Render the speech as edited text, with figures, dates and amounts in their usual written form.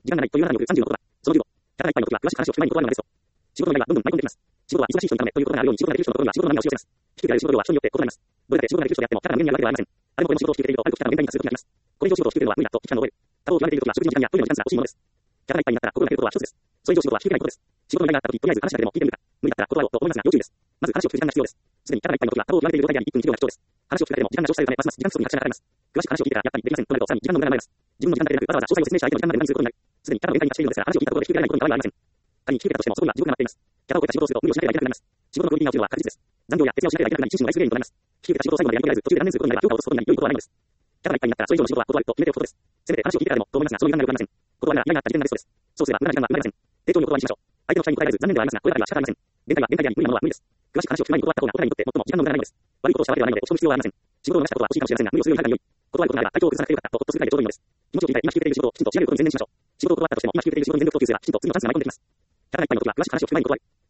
時間がないというあなたによる30の言葉。その15。体がいっぱいの時は詳しく話を聞く前に断るのですと。仕事の依頼はどんどん舞い込んできます。仕事は忙しい人のためということがあるように仕事ができる人の心が仕事の波を教えます。低くやる仕事量は人によって異なります。どれだけ仕事ができる人であっても、ただの無限にあるわけではありません。あれもこれも仕事をしていると、ある時からの限界に達することになります。これ以上仕事をしているのは無理だと危機感を覚える。他を言われている時は食事の時間やトイレの時間すら惜しいものです。体がいっぱいになったら心が減ることは一つです。それ以上仕事は引き受けないことです。仕事の依頼があった時、とりあえず話だけでも聞いてみるか。無理だったら断ろうと思いますが、要注意です。まず話を聞く時間が必要です。すでに体がいっぱいの時は他を言われている状態であり、1分1秒が貴重です。話を聞くだけでも時間が消費されるため、ますます時間不足に拍車がかかります。詳しく話を聞いてからやっぱりできませんとなると、さらに時間の無駄が生まれます。自分の時間だけでなく、わざわざ詳細を説明して相手の時間まで無駄にすることになり、すでに体の限界に達しているのですから、話を聞いたところで引き受けられないことに変わりはありません。仮に引き受けたとしても、そこには地獄が待っています。キャラを超えた仕事をすると無理をしなければいけなくなります。仕事のクオリティが落ちるのは確実です。残業や徹夜をしなければいけなくなり、心身を害する原因となります。引き受けた仕事を最後までやり遂げられず、途中で断念することになれば評価を落とすことになり、良いことはないのです。キャラがいっぱいになったら、それ以上の仕事は断ると決めておくことです。せめて話を聞いてからでもと思いますが、その時間が良くありません。断るなら依頼があった時点がベストです。そうすれば無駄な時間は生まれません。丁重にお断りしましょう。相手の期待に応えられず残念ではありますが、これだけは仕方ありません。限界は限界であり、無理なものは無理です。詳しく話を聞く前に断った方がお互いにとって最も時間の無駄がないのです。悪いことをしたわけではないので、落ち込む必要はありません。仕事を逃したことは惜しいかもしれませんが、無理をするよりはるかに良い。断ることがあれば、体調を崩さなくてよかったとほっとするくらいでちょうどいいのです。気持ちを切り替え、今引き受けている仕事をきちんと仕上げることに専念しましょう。仕事を断ったとしても、今引き受けている仕事に全力投球すれば、きちんと次のチャンスが舞い込んできます。キャラがいっぱいの時は詳しく話を聞く前に断る。